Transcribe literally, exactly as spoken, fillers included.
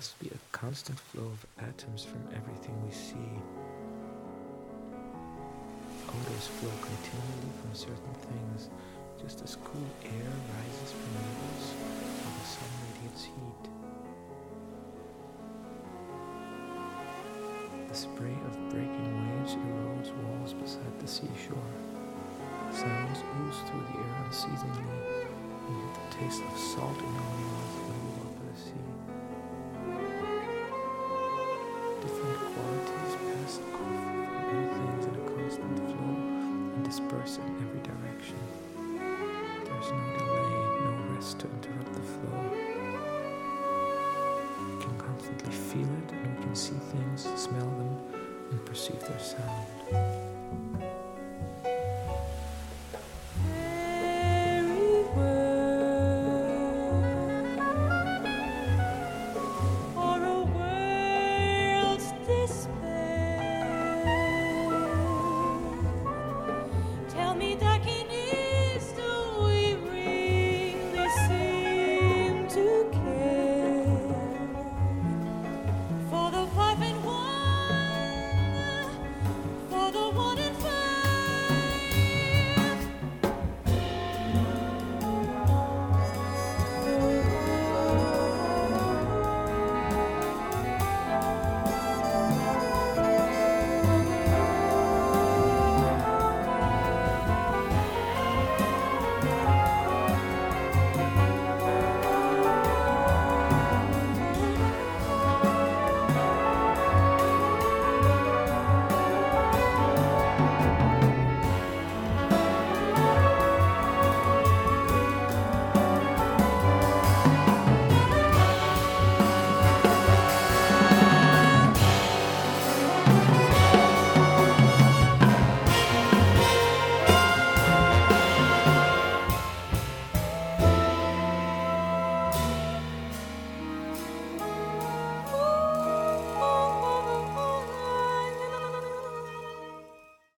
must be a constant flow of atoms from everything we see. Odors flow continually from certain things, just as cool air rises from rivers while the sun radiates heat. The spray of breaking waves erodes walls beside the seashore. Sounds ooze through the air unceasingly. You get the taste of salt in your mouth when you walk by the sea. Different qualities pass off from all things in a constant flow and disperse in every direction. There is no delay, no rest to interrupt the flow. We can constantly feel it, and we can see things, smell them, and perceive their sound.